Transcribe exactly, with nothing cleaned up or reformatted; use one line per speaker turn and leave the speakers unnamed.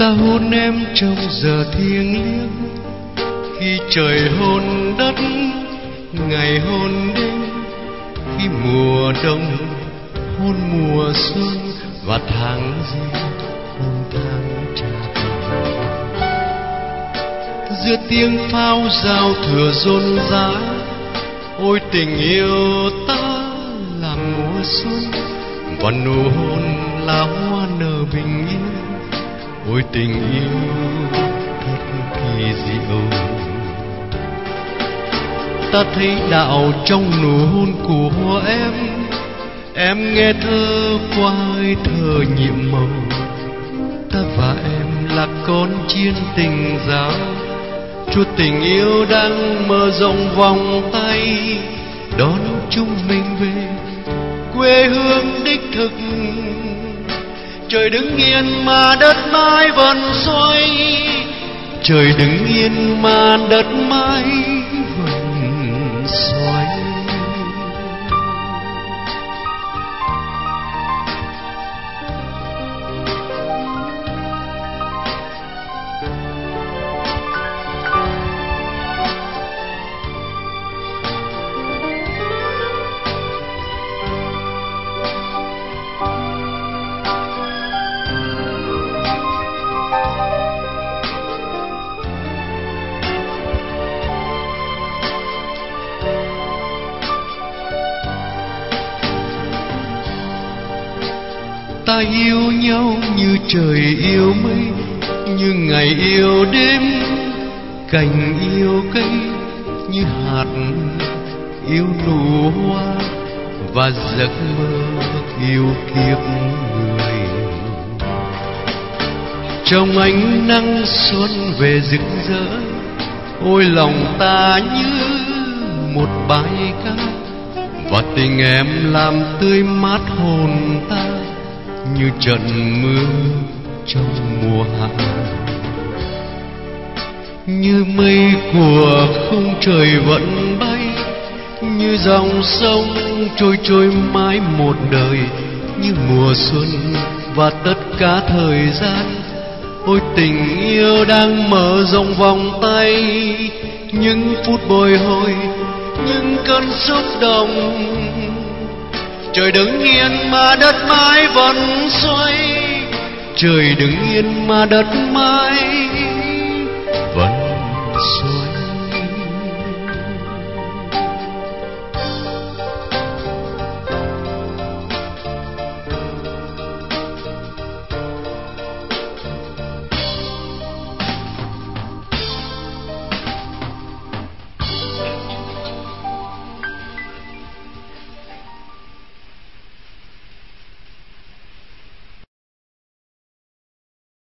Ta hôn em trong giờ thiêng liêng, khi trời hôn đất, ngày hôn đêm, khi mùa đông hôn mùa xuân, và tháng riêng hôn tháng chạp. Giữa tiếng pháo giao thừa rộn rã, ôi tình yêu ta là mùa xuân, và nụ hôn là hoa nở bình yên. Ôi tình yêu thật kỳ diệu, ta thấy đạo trong nụ hôn của em. Em nghe thơ qua hơi thở nhiệm màu, ta và em là con chiên tình giáo. Chúa tình yêu đang mở rộng vòng tay, đón chúng mình về quê hương đích thực. Trời đứng yên mà đất mãi vẫn xoay, trời đứng yên mà đất mãi vẫn xoay. Ta yêu nhau như trời yêu mây, như ngày yêu đêm, cành yêu cây, như hạt yêu nụ hoa, và giấc mơ yêu kiếp người. Trong ánh nắng xuân về rực rỡ, ôi lòng ta như một bãi cát, và tình em làm tươi mát hồn ta như trận mưa trong mùa hạ. Như mây của khung trời vẫn bay, như dòng sông trôi trôi mãi một đời, như mùa xuân và tất cả thời gian. Ôi tình yêu đang mở rộng vòng tay, những phút bồi hồi, những cơn xúc động. Trời đứng yên mà đất mãi vẫn xoay, trời đứng yên mà đất mãi